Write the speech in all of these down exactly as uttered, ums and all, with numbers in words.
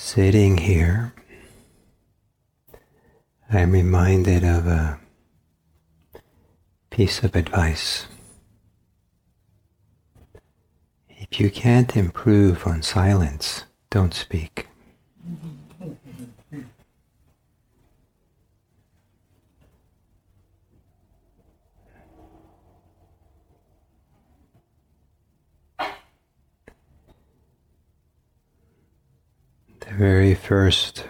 Sitting here, I'm reminded of a piece of advice. If you can't improve on silence, don't speak. The very first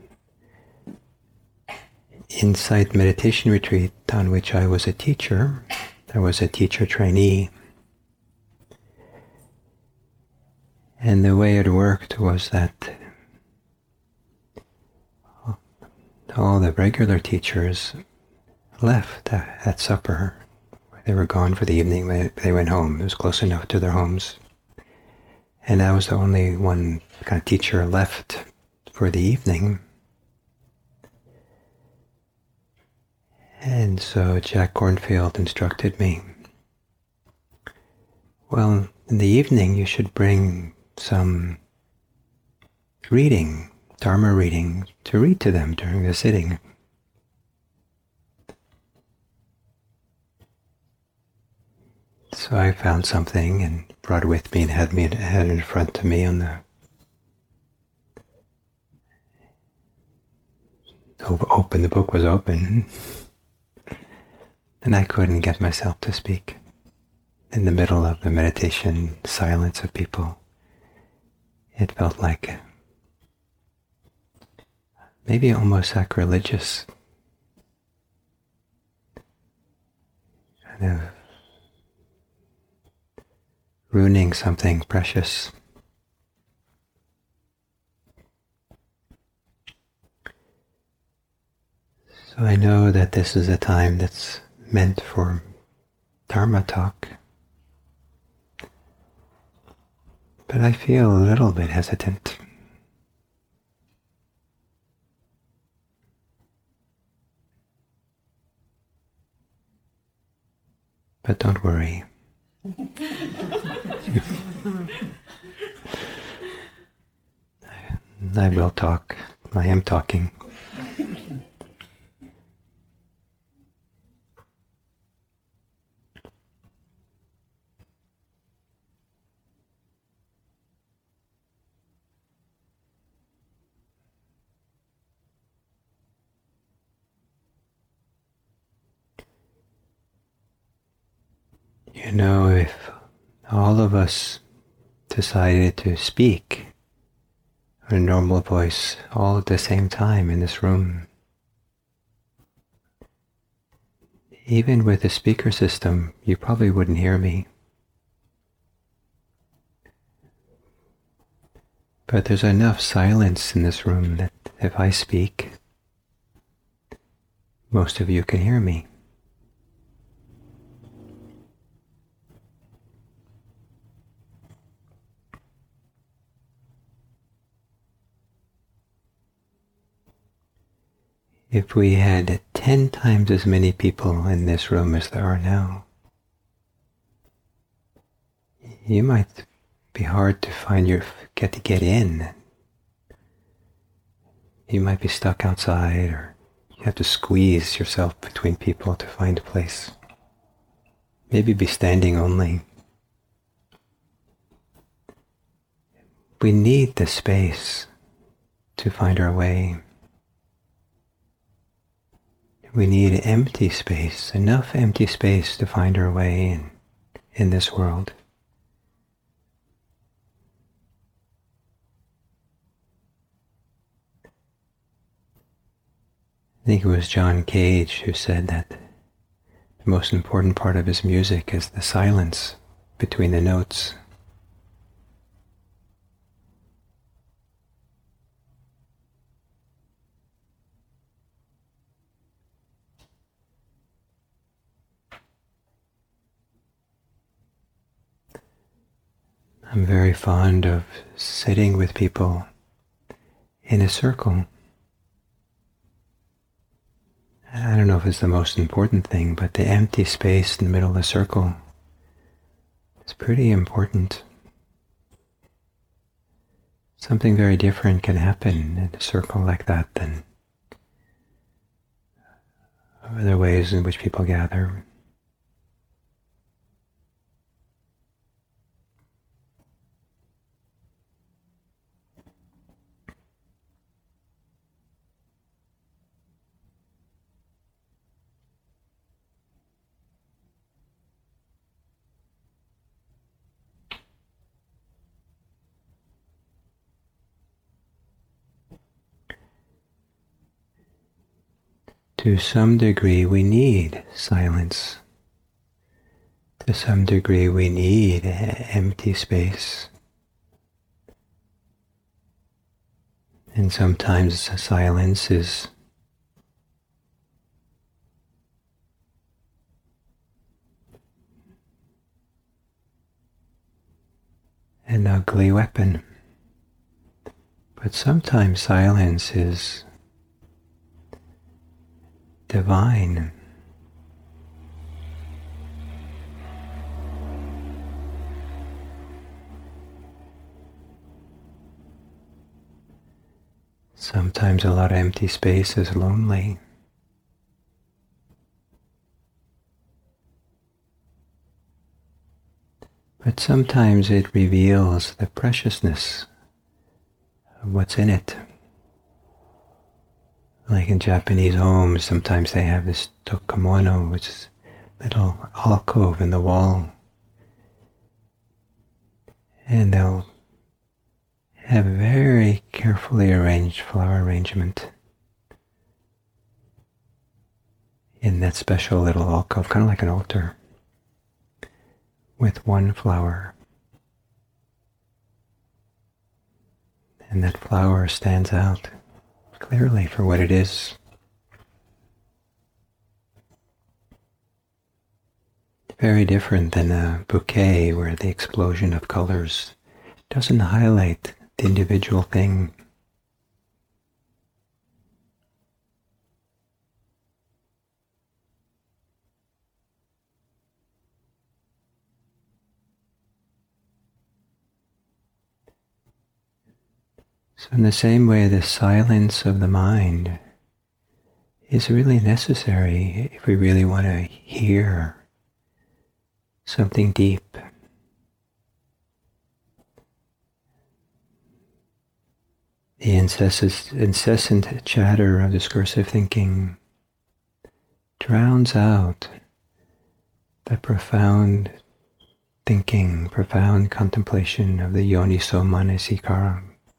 Insight meditation retreat on which I was a teacher, I was a teacher trainee, and the way it worked was that all the regular teachers left at supper. They were gone for the evening. They went home. It was close enough to their homes. And I was the only one kind of teacher left for the evening. And so Jack Kornfield instructed me, well, in the evening you should bring some reading, Dharma reading, to read to them during the sitting. So I found something and brought it with me and had me had it in front of me on the open. The book was open, and I couldn't get myself to speak. In the middle of the meditation silence of people, it felt like maybe almost sacrilegious, kind of ruining something precious. So I know that this is a time that's meant for Dharma talk, but I feel a little bit hesitant. But don't worry. I will talk. I am talking. You know, if all of us decided to speak in a normal voice all at the same time in this room, even with the speaker system, you probably wouldn't hear me. But there's enough silence in this room that if I speak, most of you can hear me. If we had ten times as many people in this room as there are now, you might be hard to find your get to get in. You might be stuck outside, or you have to squeeze yourself between people to find a place. Maybe be standing only. We need the space to find our way. We need empty space, enough empty space to find our way in, in this world. I think it was John Cage who said that the most important part of his music is the silence between the notes. I'm very fond of sitting with people in a circle. I don't know if it's the most important thing, but the empty space in the middle of the circle is pretty important. something very different can happen in a circle like that than other ways in which people gather. To some degree, we need silence. To some degree, we need empty space. And sometimes silence is an ugly weapon. But sometimes silence is divine. Sometimes a lot of empty space is lonely. But sometimes it reveals the preciousness of what's in it. Like in Japanese homes, sometimes they have this tokamono, which is a little alcove in the wall. And they'll have very carefully arranged flower arrangement in that special little alcove, kind of like an altar, with one flower. And that flower stands out clearly for what it is. Very different than a bouquet where the explosion of colors doesn't highlight the individual thing. So in the same way, the silence of the mind is really necessary if we really want to hear something deep. The incessant, incessant chatter of discursive thinking drowns out the profound thinking, profound contemplation of the Yoniso Manasikara.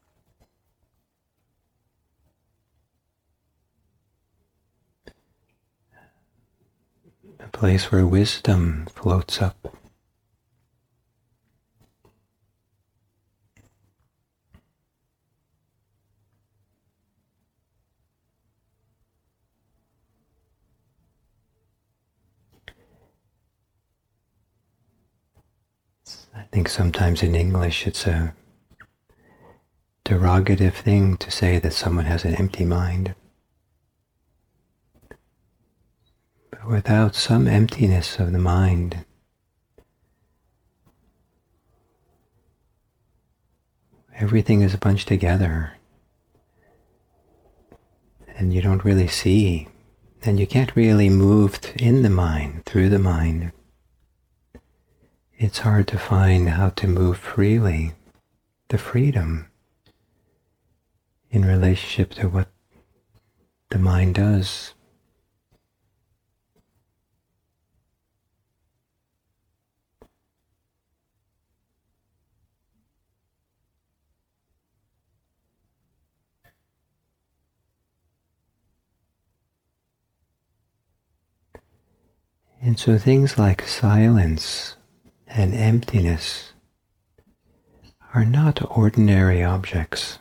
A place where wisdom floats up. I think sometimes in English it's a derogative thing to say that someone has an empty mind. But without some emptiness of the mind, everything is bunched together and you don't really see, and you can't really move in the mind, through the mind. It's hard to find how to move freely, the freedom in relationship to what the mind does. And so things like silence and emptiness are not ordinary objects.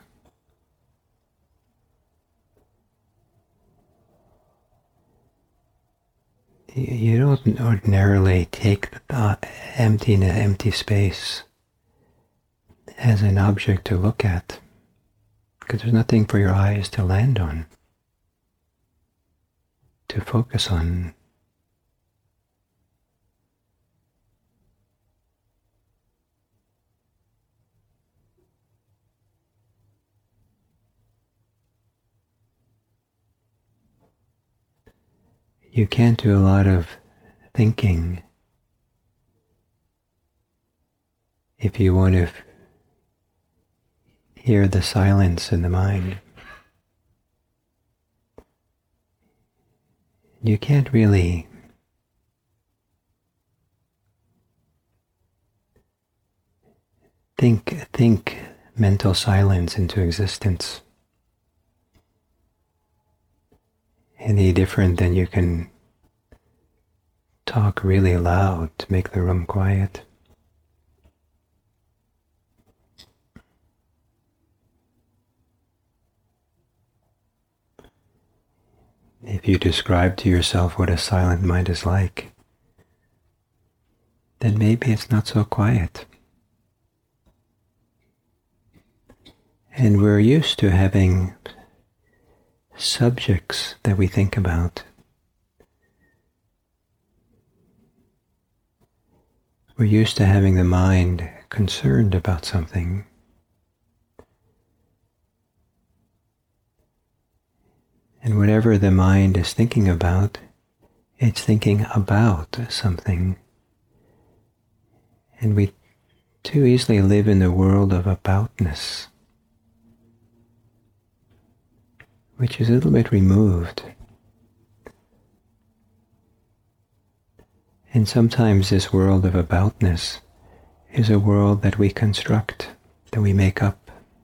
You don't ordinarily take the empty, empty space as an object to look at, because there's nothing for your eyes to land on, to focus on. you can't do a lot of thinking if you want to hear the silence in the mind. You can't really think think mental silence into existence any different than you can talk really loud to make the room quiet. If you describe to yourself what a silent mind is like, then maybe it's not so quiet. And we're used to having subjects that we think about. We're used to having the mind concerned about something. And whatever the mind is thinking about, it's thinking about something. And we too easily live in the world of aboutness, which is a little bit removed. And sometimes this world of aboutness is a world that we construct, that we make up.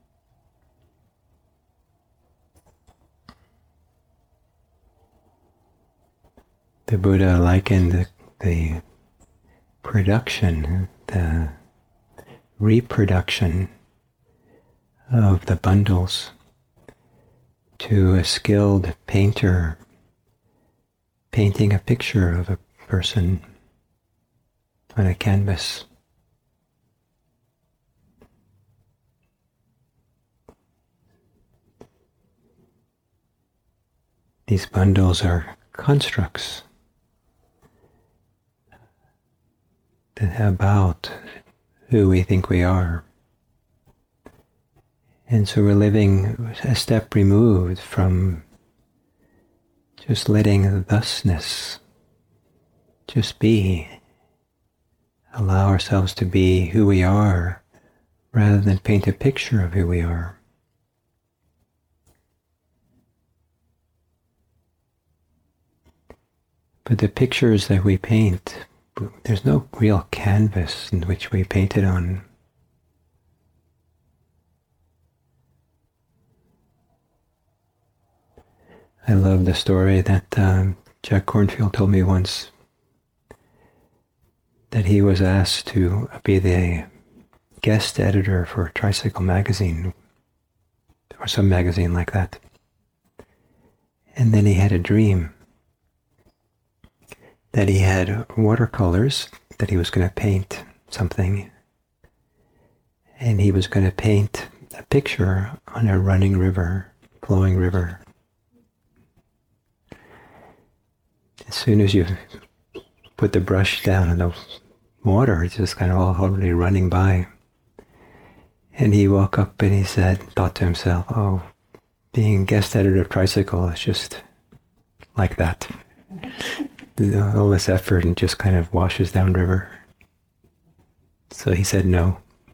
The Buddha likened the, the production, the reproduction of the bundles to a skilled painter painting a picture of a person on a canvas. These bundles are constructs about who we think we are. And so we're living a step removed from just letting thusness just be, allow ourselves to be who we are rather than paint a picture of who we are. But the pictures that we paint, there's no real canvas in which we paint it on. I love the story that um, Jack Kornfield told me once, that he was asked to be the guest editor for Tricycle magazine, or some magazine like that. And then he had a dream that he had watercolors that he was going to paint something, and he was going to paint a picture on a running river, flowing river. As soon as you put the brush down in the water, it's just kind of all already running by. And he woke up and he said, thought to himself, oh, being guest editor of Tricycle is just like that. All this effort and just kind of washes down river. So he said no.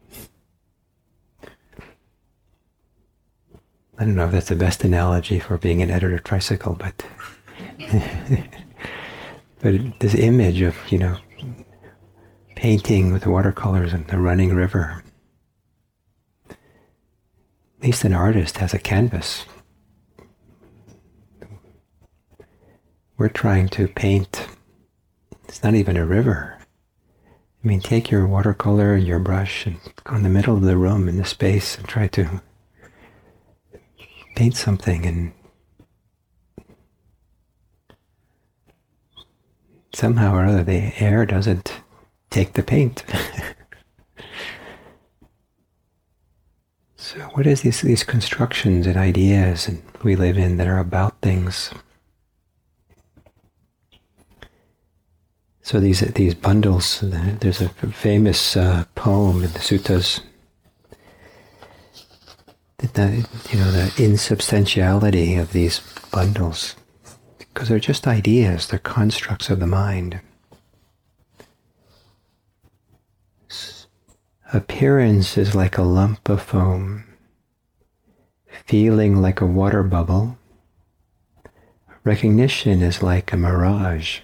I don't know if that's the best analogy for being an editor of Tricycle, but but this image of, you know, painting with watercolors and the running river. At least an artist has a canvas. We're trying to paint, it's not even a river. I mean, take your watercolor and your brush and go in the middle of the room in the space and try to paint something, and somehow or other the air doesn't take the paint. So what is these, these constructions and ideas and we live in that are about things? So these these bundles, there's a famous uh, poem in the suttas, that the, you know, the insubstantiality of these bundles because they're just ideas, they're constructs of the mind. Appearance is like a lump of foam, feeling like a water bubble. Recognition is like a mirage.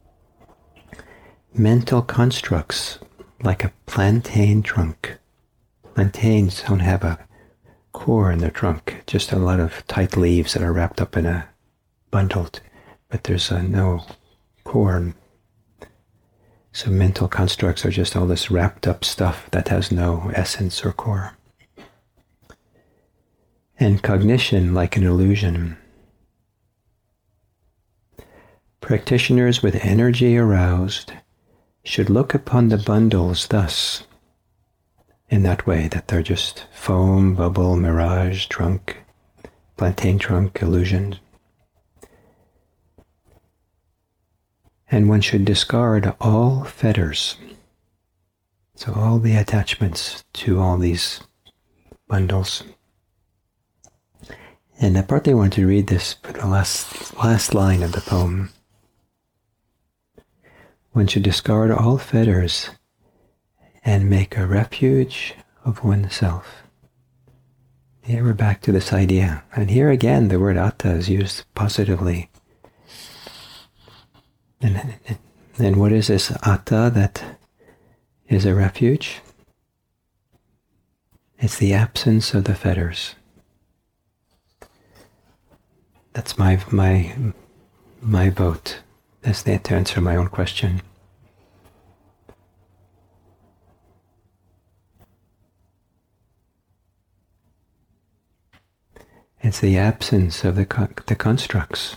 Mental constructs like a plantain trunk. Plantains don't have a core in their trunk, just a lot of tight leaves that are wrapped up in a bundle, but there's uh, no core. So mental constructs are just all this wrapped up stuff that has no essence or core. And cognition like an illusion. Practitioners with energy aroused should look upon the bundles thus, in that way, that they're just foam, bubble, mirage, trunk, plantain trunk, illusion. And one should discard all fetters. So all the attachments to all these bundles. And I partly want to read this for the last, last line of the poem. One should discard all fetters and make a refuge of oneself. Here we're back to this idea. And here again, the word atta is used positively. And, and what is this atta that is a refuge? It's the absence of the fetters. That's my my my vote. That's the to answer my own question. It's the absence of the con- the constructs.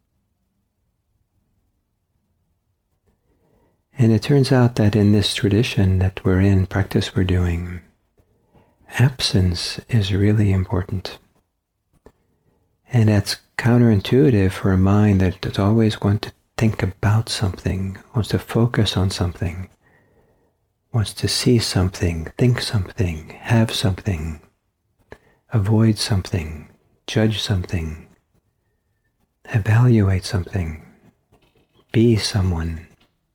And it turns out that in this tradition that we're in, practice we're doing, absence is really important. And that's counterintuitive for a mind that does always want to think about something, wants to focus on something, wants to see something, think something, have something, avoid something, judge something, evaluate something, be someone,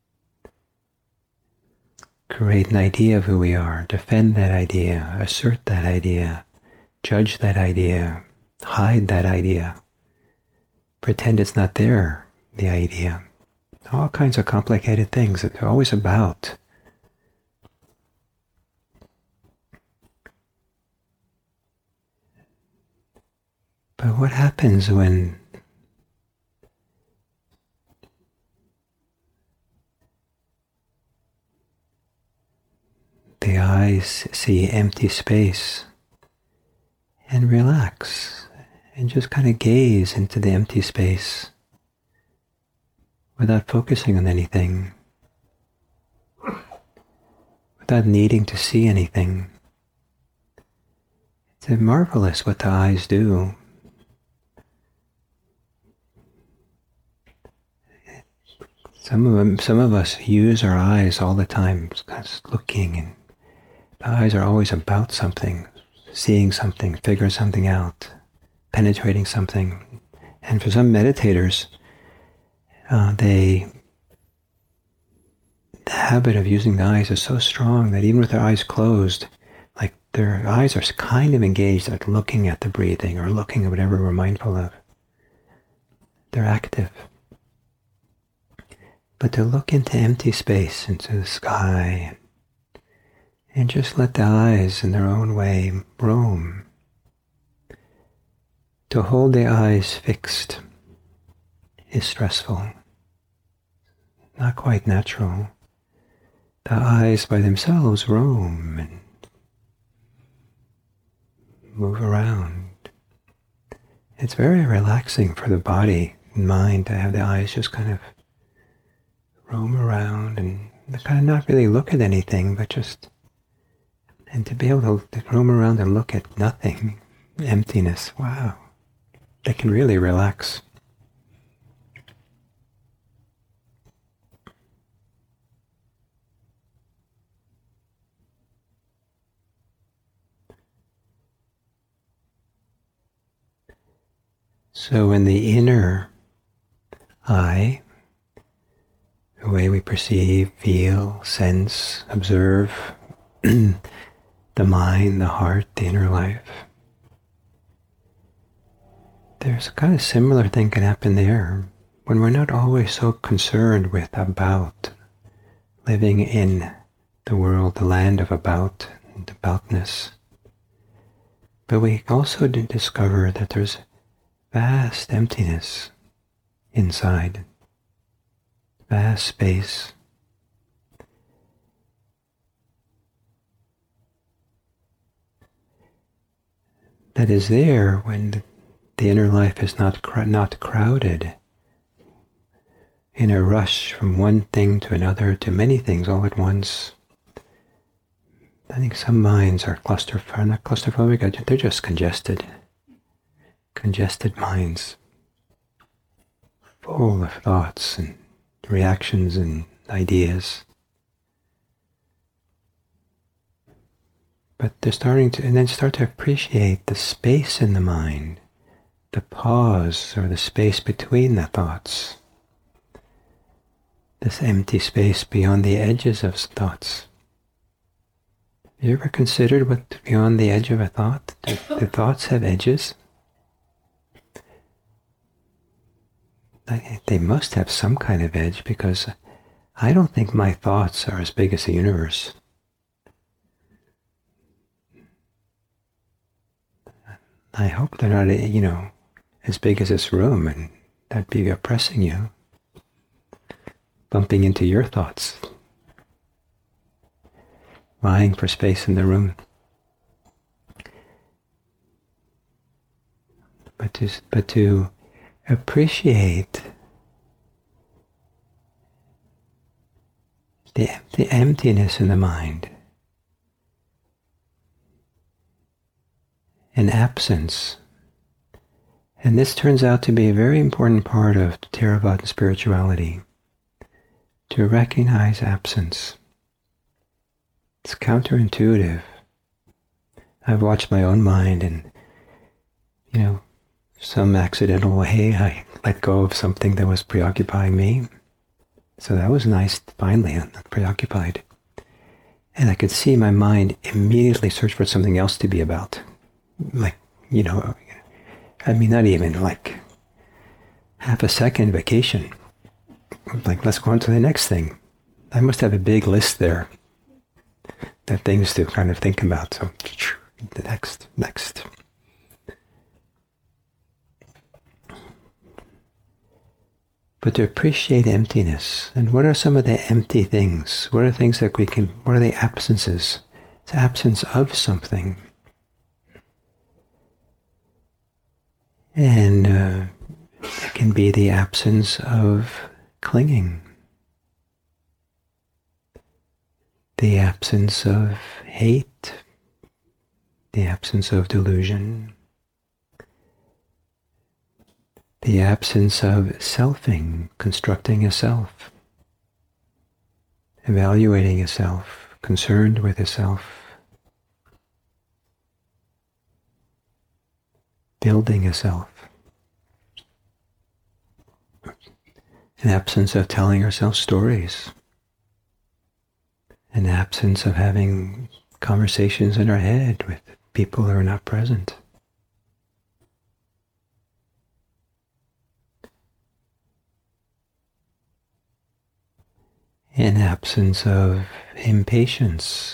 create an idea of who we are, defend that idea, assert that idea, judge that idea, hide that idea, pretend it's not there, the idea. All kinds of complicated things that they're always about. But what happens when the eyes see empty space and relax and just kind of gaze into the empty space without focusing on anything, without needing to see anything? It's marvelous what the eyes do. Some of them, some of us use our eyes all the time, just looking, and the eyes are always about something, seeing something, figuring something out, penetrating something. And for some meditators, uh, they the habit of using the eyes is so strong that even with their eyes closed, like their eyes are kind of engaged at looking at the breathing or looking at whatever we're mindful of. They're active. But to look into empty space, into the sky, and just let the eyes in their own way roam. To hold the eyes fixed is stressful, not quite natural. The eyes by themselves roam and move around. It's very relaxing for the body and mind to have the eyes just kind of roam around and kind of not really look at anything, but just, and to be able to roam around and look at nothing, emptiness, wow, that can really relax. So in the inner I, the way we perceive, feel, sense, observe, the mind, the heart, the inner life. There's a kind of similar thing can happen there when we're not always so concerned with about, living in the world, the land of about, and aboutness. But we also do discover that there's vast emptiness inside, vast space. That is there when the, the inner life is not cr- not crowded in a rush from one thing to another to many things all at once. I think some minds are claustrophobic, not claustrophobic, they're just congested. Congested minds, full of thoughts and reactions and ideas. But they're starting to, and then start to appreciate the space in the mind, the pause or the space between the thoughts, this empty space beyond the edges of thoughts. Have you ever considered what's beyond the edge of a thought? Do, do thoughts have edges? I, they must have some kind of edge, because I don't think my thoughts are as big as the universe. I hope they're not, you know, as big as this room, and that'd be oppressing you, bumping into your thoughts, vying for space in the room. But to, but to appreciate the, the emptiness in the mind, an absence. And this turns out to be a very important part of Theravada spirituality, to recognize absence. It's counterintuitive. I've watched my own mind, and, you know, some accidental way I let go of something that was preoccupying me. So that was nice, finally, I'm not preoccupied. And I could see my mind immediately search for something else to be about. Like, you know, I mean, not even like half a second vacation. Like, let's go on to the next thing. I must have a big list there, the things to kind of think about. So, the next, next. But to appreciate emptiness, and what are some of the empty things? What are things that we can, what are the absences? It's absence of something. And uh, it can be the absence of clinging, the absence of hate, the absence of delusion, the absence of selfing, constructing a self, evaluating a self, concerned with a self, building a self, an absence of telling ourselves stories, an absence of having conversations in our head with people who are not present. An absence of impatience,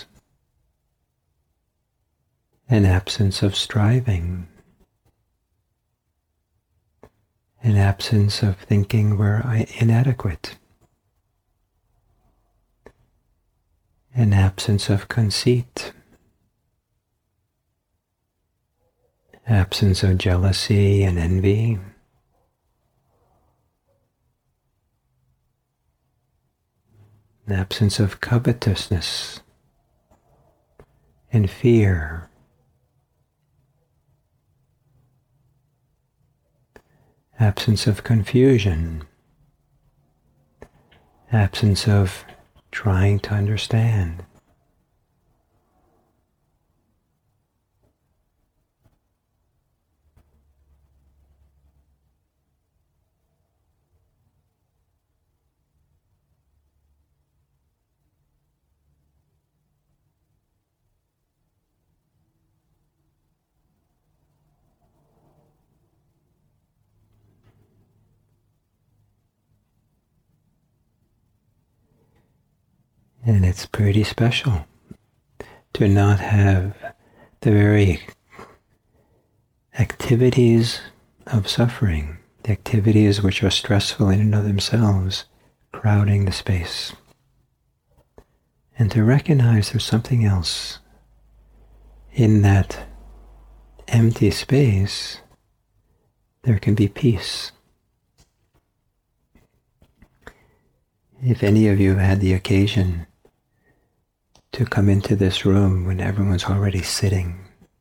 an absence of striving, an absence of thinking we're inadequate, an absence of conceit, absence of jealousy and envy, an absence of covetousness and fear, absence of confusion, absence of trying to understand. And it's pretty special to not have the very activities of suffering, the activities which are stressful in and of themselves, crowding the space. And to recognize there's something else in that empty space. There can be peace. If any of you have had the occasion to come into this room when everyone's already sitting,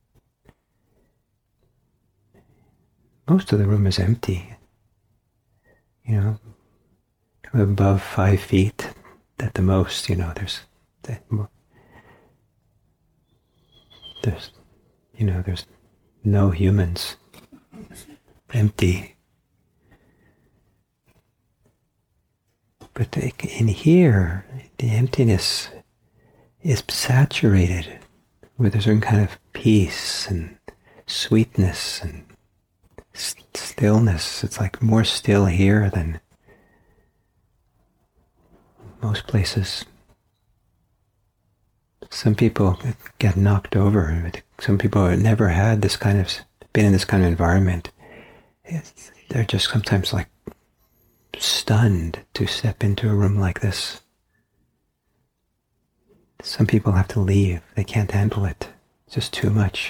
most of the room is empty. You know, above five feet at the most, you know, there's, there's, you know, there's no humans. Empty. But in here, the emptiness is saturated with a certain kind of peace and sweetness and stillness. It's like more still here than most places. Some people get knocked over. Some people have never had this kind of, been in this kind of environment. It's, they're just sometimes like stunned to step into a room like this. Some people have to leave. They can't handle it. It's just too much.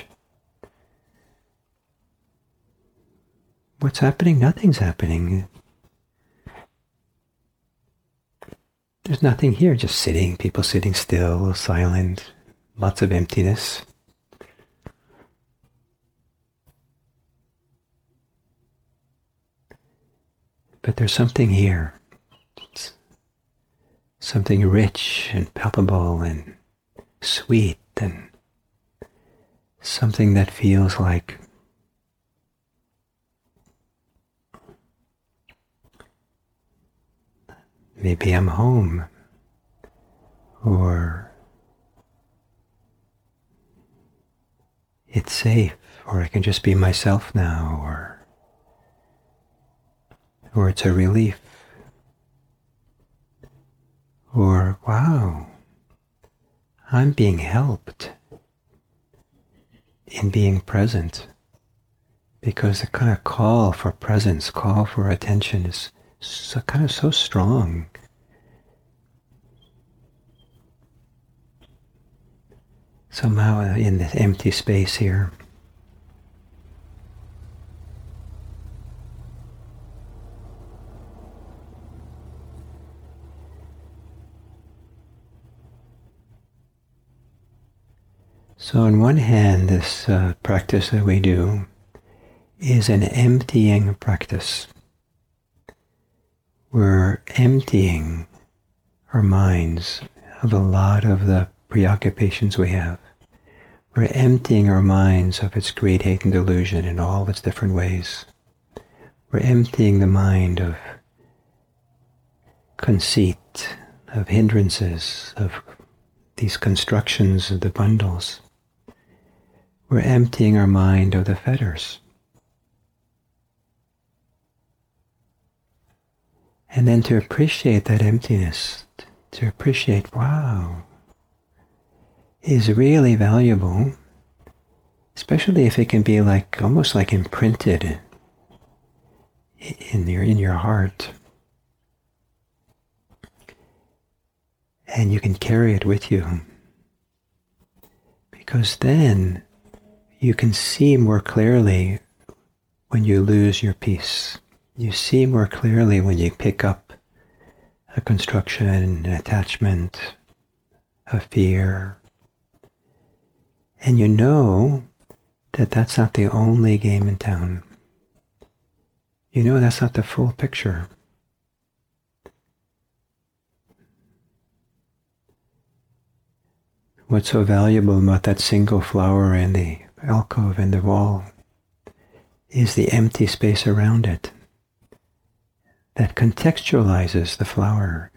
What's happening? Nothing's happening. There's nothing here, just sitting, people sitting still, silent, lots of emptiness. But there's something here, it's something rich and palpable and sweet, and something that feels like maybe I'm home, or it's safe, or I can just be myself now, or or it's a relief, or wow, I'm being helped in being present, because the kind of call for presence, call for attention is so, kind of so strong. Somehow in this empty space here, so on one hand, this uh, practice that we do is an emptying practice. We're emptying our minds of a lot of the preoccupations we have. We're emptying our minds of its greed, hate, and delusion in all its different ways. We're emptying the mind of conceit, of hindrances, of these constructions of the bundles. We're emptying our mind of the fetters. And then to appreciate that emptiness, to appreciate, wow, is really valuable, especially if it can be like, almost like imprinted in your, in your heart. And you can carry it with you. Because then you can see more clearly when you lose your peace. You see more clearly when you pick up a construction, an attachment, a fear. And you know that that's not the only game in town. You know that's not the full picture. What's so valuable about that single flower in the alcove in the wall is the empty space around it that contextualizes the flower.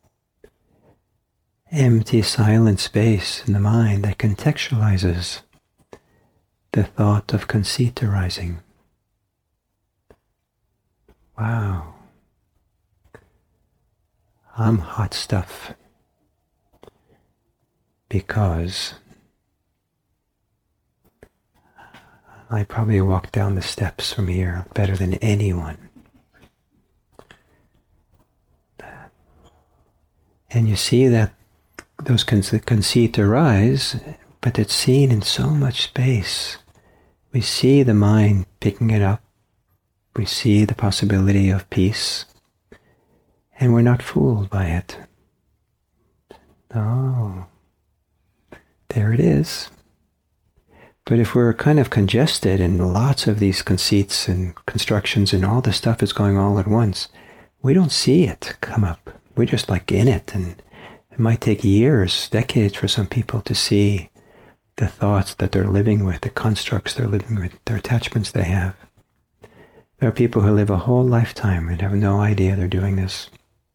Empty, silent space in the mind that contextualizes the thought of conceit arising. Wow. I'm hot stuff. because I probably walked down the steps from here better than anyone. And you see that those conceit arise, but it's seen in so much space. We see the mind picking it up. We see the possibility of peace. And we're not fooled by it. Oh, there it is. But if we're kind of congested and lots of these conceits and constructions and all this stuff is going all at once, we don't see it come up. We're just like in it, and it might take years, decades for some people to see the thoughts that they're living with, the constructs they're living with, their attachments they have. There are people who live a whole lifetime and have no idea they're doing this.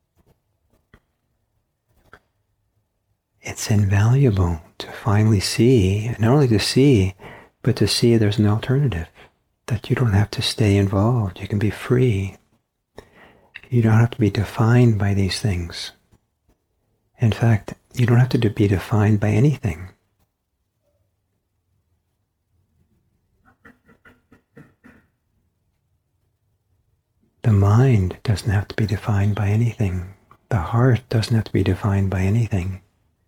It's invaluable to finally see, and not only to see, but to see there's an alternative, that you don't have to stay involved. You can be free. You don't have to be defined by these things. In fact, you don't have to be defined by anything. The mind doesn't have to be defined by anything. The heart doesn't have to be defined by anything.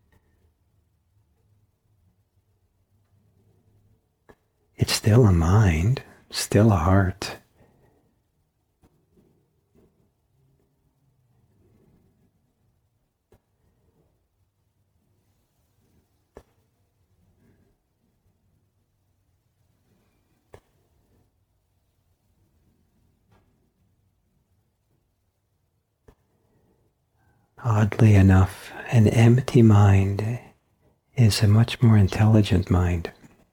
It's still a mind, still a heart. Oddly enough, an empty mind is a much more intelligent mind.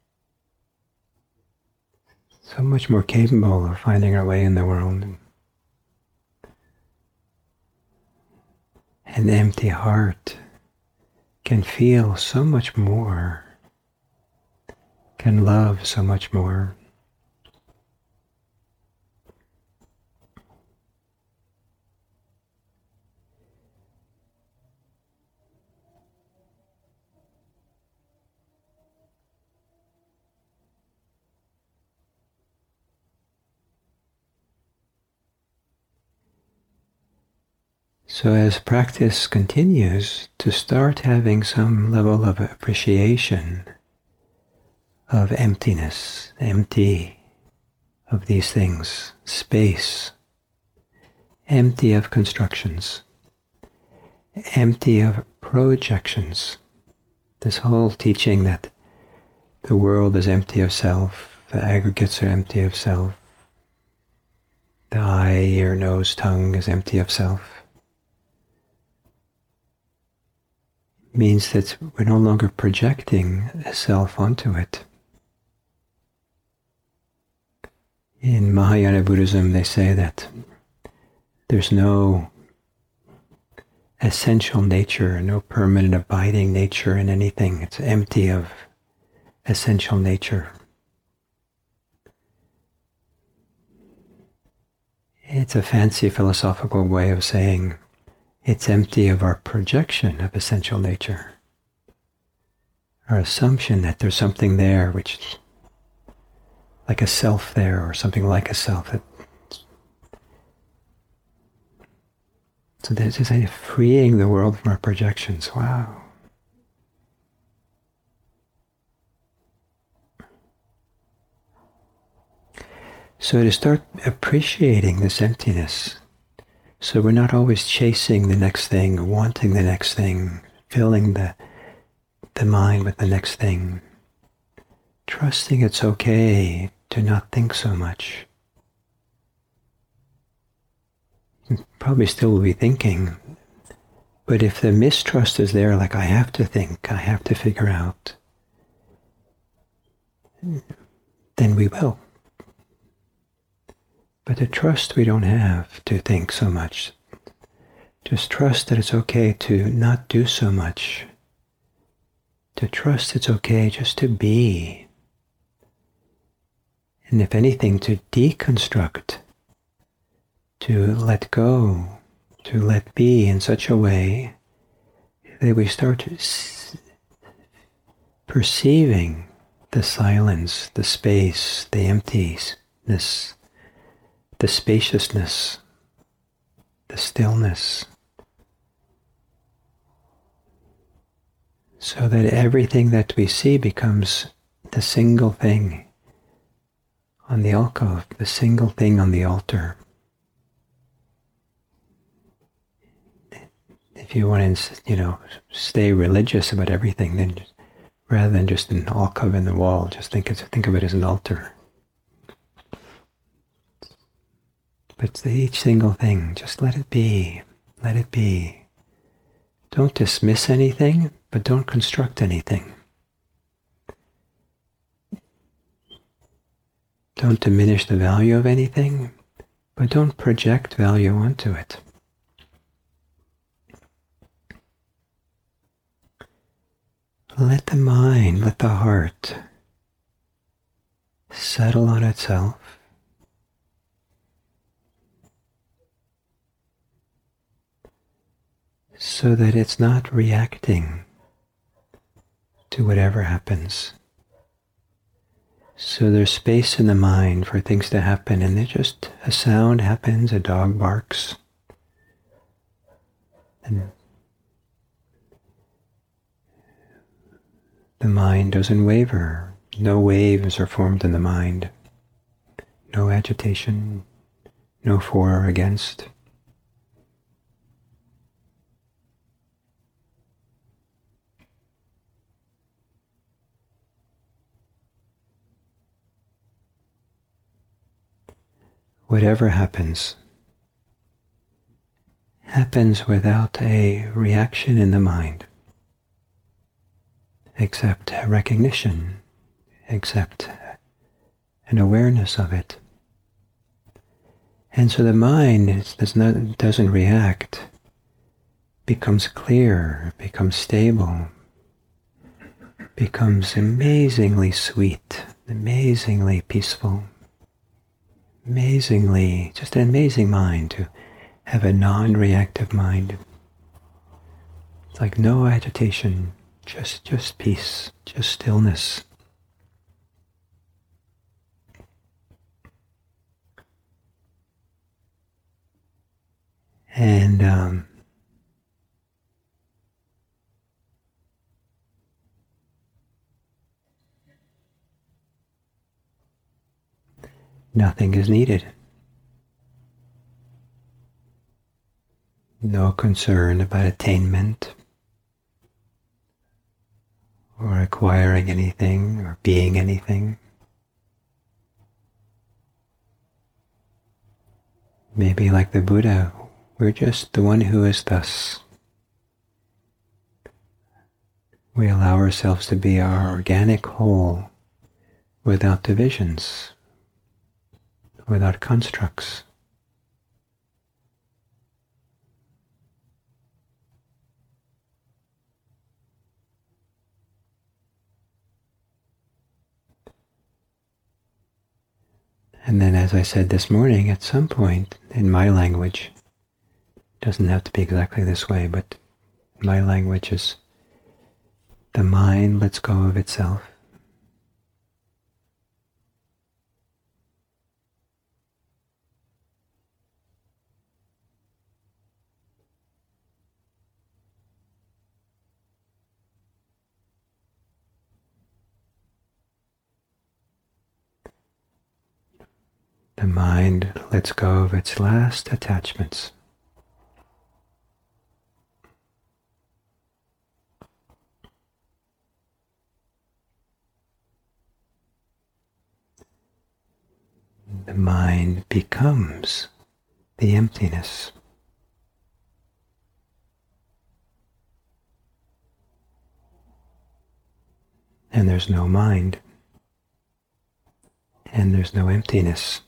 So much more capable of finding our way in the world. An empty heart can feel so much more, can love so much more. So as practice continues, to start having some level of appreciation of emptiness, empty of these things, space, empty of constructions, empty of projections. This whole teaching that the world is empty of self, the aggregates are empty of self, the eye, ear, nose, tongue is empty of self, means that we're no longer projecting a self onto it. In Mahayana Buddhism, they say that there's no essential nature, no permanent abiding nature in anything. It's empty of essential nature. It's a fancy philosophical way of saying it's empty of our projection of essential nature. Our assumption that there's something there which, like a self there, or something like a self. That, so this is a freeing the world from our projections. Wow. So to start appreciating this emptiness, so we're not always chasing the next thing, wanting the next thing, filling the, the mind with the next thing, trusting it's okay to not think so much. You probably still will be thinking, but if the mistrust is there, like I have to think, I have to figure out, then we will. But the trust we don't have to think so much. Just trust that it's okay to not do so much. To trust it's okay just to be. And if anything, to deconstruct, to let go, to let be in such a way that we start perceiving the silence, the space, the emptiness, the spaciousness, the stillness, so that everything that we see becomes the single thing on the alcove, the single thing on the altar. If you want to, you know, stay religious about everything, then just, rather than just an alcove in the wall, just think, think of it as an altar. But each single thing, just let it be, let it be. Don't dismiss anything, but don't construct anything. Don't diminish the value of anything, but don't project value onto it. Let the mind, let the heart settle on itself. So that it's not reacting to whatever happens. So there's space in the mind for things to happen, and it just, a sound happens, a dog barks, and the mind doesn't waver. No waves are formed in the mind. No agitation, no for or against. Whatever happens, happens without a reaction in the mind, except recognition, except an awareness of it. And so the mind is, does not, doesn't react, becomes clear, becomes stable, becomes amazingly sweet, amazingly peaceful. Amazingly, just an amazing mind to have a non-reactive mind. It's like no agitation, just just peace, just stillness. And um, nothing is needed. No concern about attainment or acquiring anything or being anything. Maybe like the Buddha, we're just the one who is thus. We allow ourselves to be our organic whole without divisions, without constructs. And then, as I said this morning, at some point in my language, it doesn't have to be exactly this way, but my language is the mind lets go of itself. The mind lets go of its last attachments. The mind becomes the emptiness. And there's no mind. And there's no emptiness.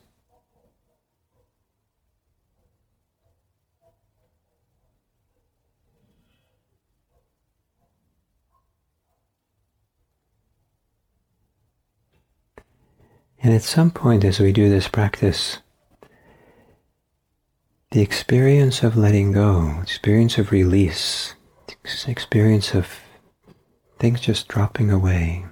And at some point as we do this practice, the experience of letting go, experience of release, experience of things just dropping away.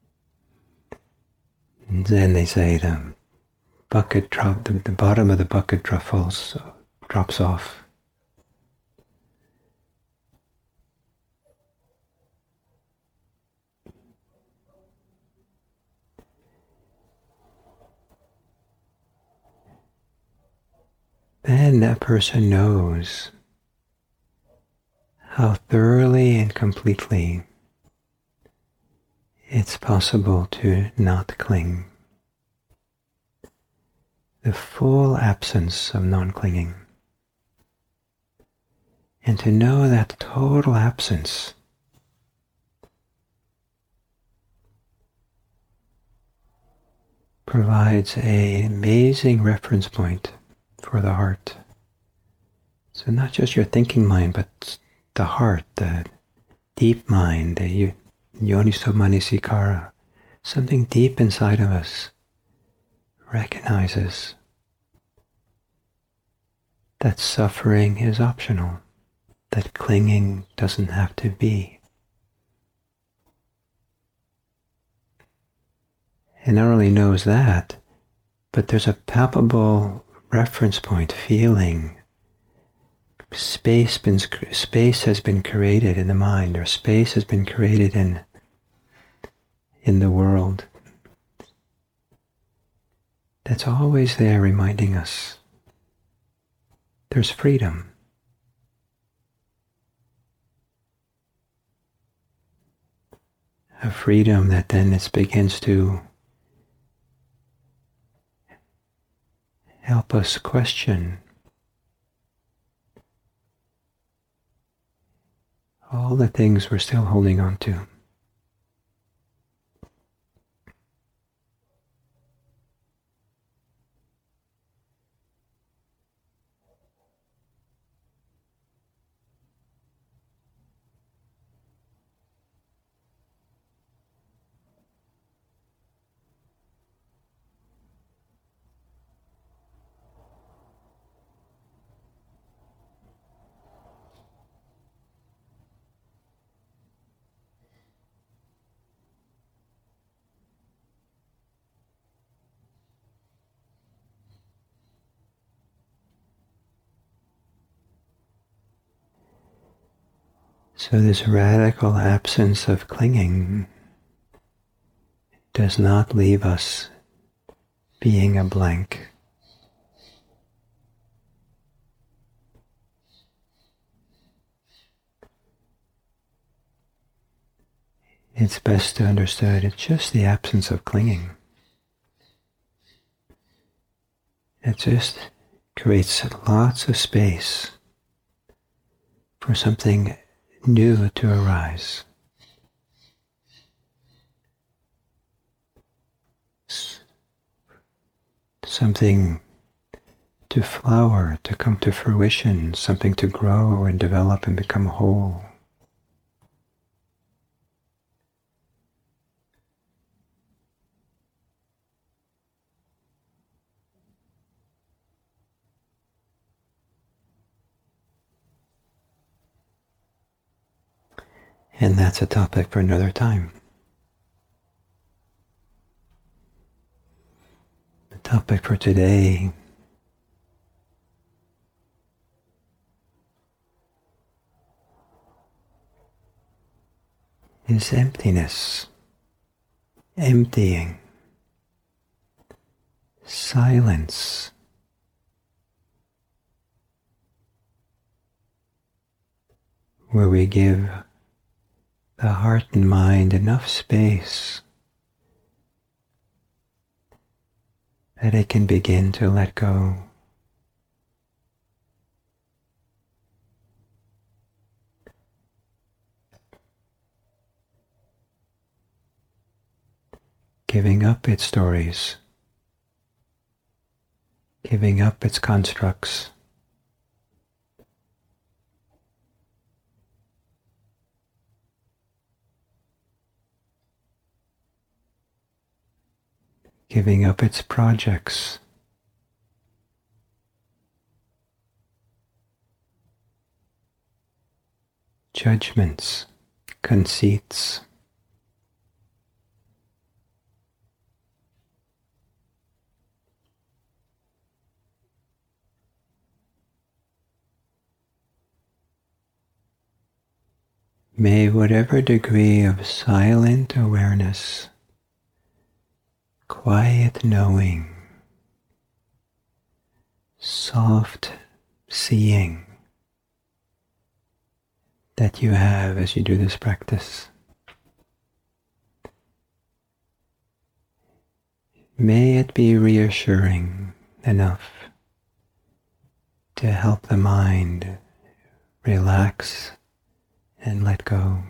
And then they say the bucket drop, the, the bottom of the bucket drop falls, drops off. Then that person knows how thoroughly and completely it's possible to not cling. The full absence of non-clinging. And to know that total absence provides an amazing reference point for the heart. So not just your thinking mind, but the heart, the deep mind, the Yoniso Manasikara, something deep inside of us recognizes that suffering is optional, that clinging doesn't have to be. And not only knows that, but there's a palpable reference point, feeling. Space, been, space has been created in the mind, or space has been created in, in the world. That's always there reminding us there's freedom. A freedom that then it begins to help us question all the things we're still holding on to. So this radical absence of clinging does not leave us being a blank. It's best to understand it's just the absence of clinging. It just creates lots of space for something new to arise. Something to flower, to come to fruition, something to grow and develop and become whole. And that's a topic for another time. The topic for today is emptiness, emptying, silence. Where we give the heart and mind enough space that it can begin to let go. Giving up its stories, giving up its constructs, giving up its projects, judgments, conceits. May whatever degree of silent awareness, quiet knowing, soft seeing that you have as you do this practice, may it be reassuring enough to help the mind relax and let go.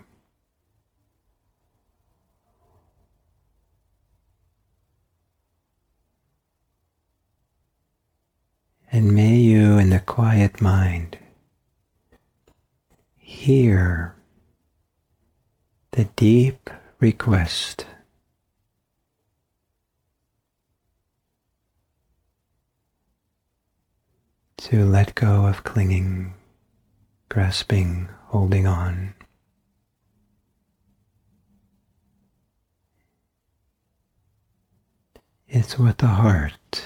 And may you, in the quiet mind, hear the deep request to let go of clinging, grasping, holding on. It's what the heart,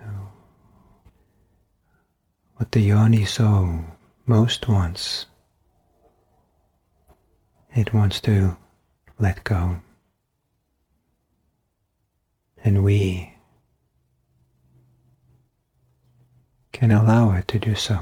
what the yoni-so most wants. It wants to let go. And we can allow it to do so.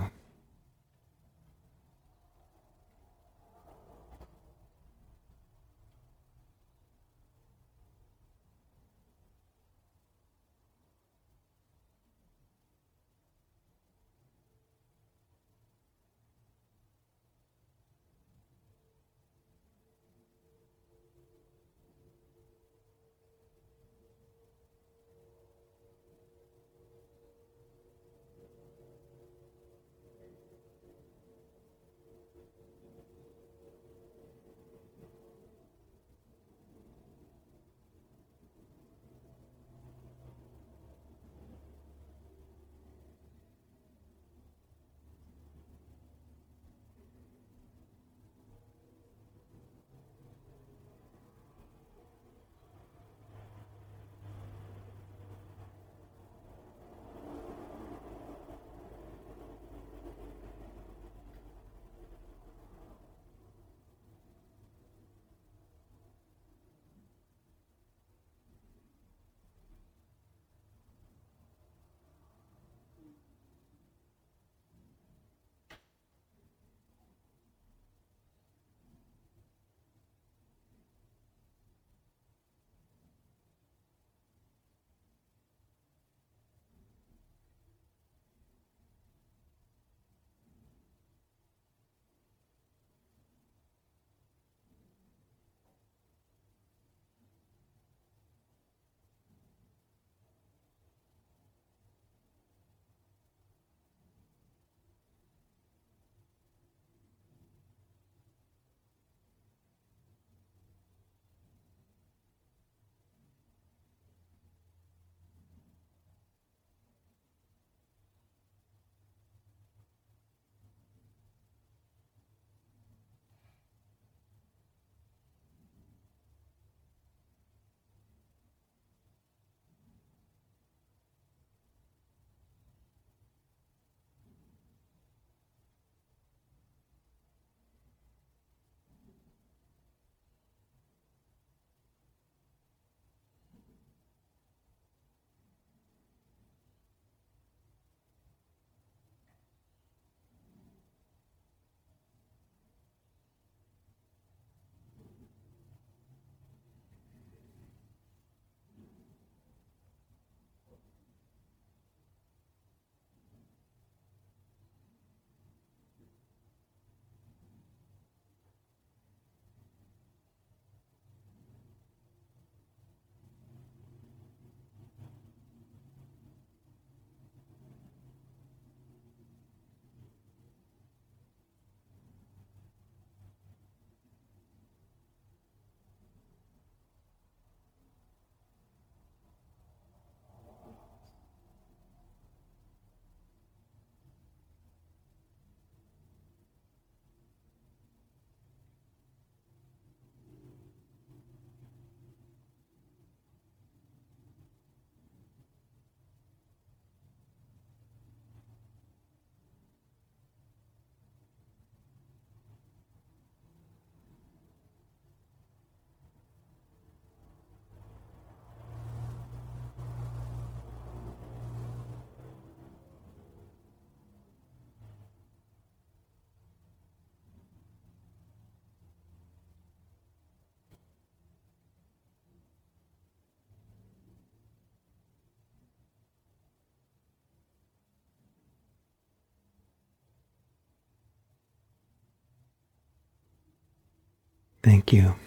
Thank you.